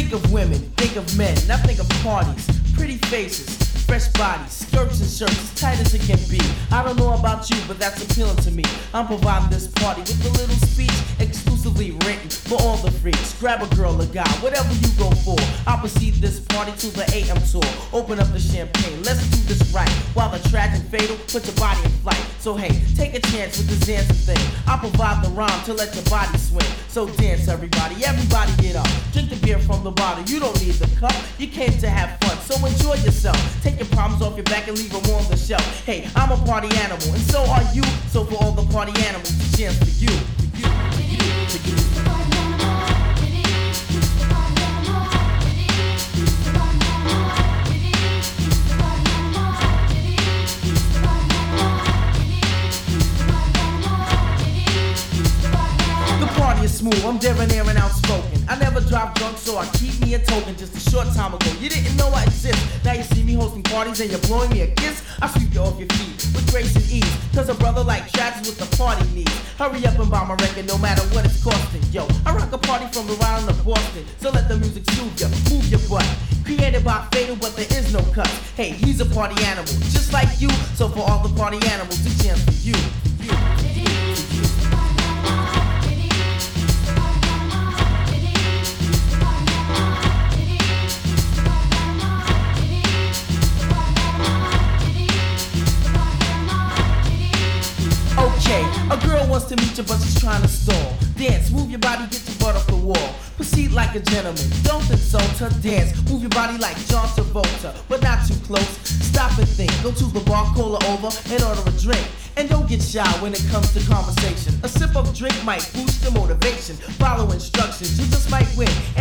Think of women, think of men, now think of parties, pretty faces, fresh bodies, skirts and shirts as tight as it can be. I don't know about you, but that's appealing to me. I'm providing this party with a little speech exclusively written for all the freaks. Grab a girl, a guy, whatever you go for. I'll proceed this party to the AM tour. Open up the champagne, let's do this right. While the tragic fatal, put your body in flight. So hey, take a chance with this dancing thing. I'll provide the rhyme to let your body swing. So dance everybody, everybody get up. Drink the beer from the bottle, you don't need the cup. You came to have fun, so enjoy yourself. Take your problems off your back and leave them on the shelf. Hey, I'm a party animal, and so are you. So for all the party animals, the chance for you. For you. For you. Smooth, I'm debonair and outspoken. I never drive drunk, so I keep me a token. Just a short time ago, you didn't know I exist. Now you see me hosting parties and you're blowing me a kiss. I sweep you off your feet with grace and ease. Cause a brother like Travis with the party needs. Hurry up and buy my record no matter what it's costing. Yo, I rock a party from Rhode Island to Boston. So let the music soothe ya, move your butt. Created by Fatal, but there is no cut. Hey, he's a party animal, just like you. So for all the party animals, it's jam for you. For you. Okay, a girl wants to meet you but she's trying to stall. Dance, move your body, get your butt off the wall. Proceed like a gentleman, don't insult her. Dance, move your body like John Travolta, but not too close. Stop and think, go to the bar, call her over and order a drink. And don't get shy when it comes to conversation. A sip of drink might boost your motivation. Follow instructions, you just might win.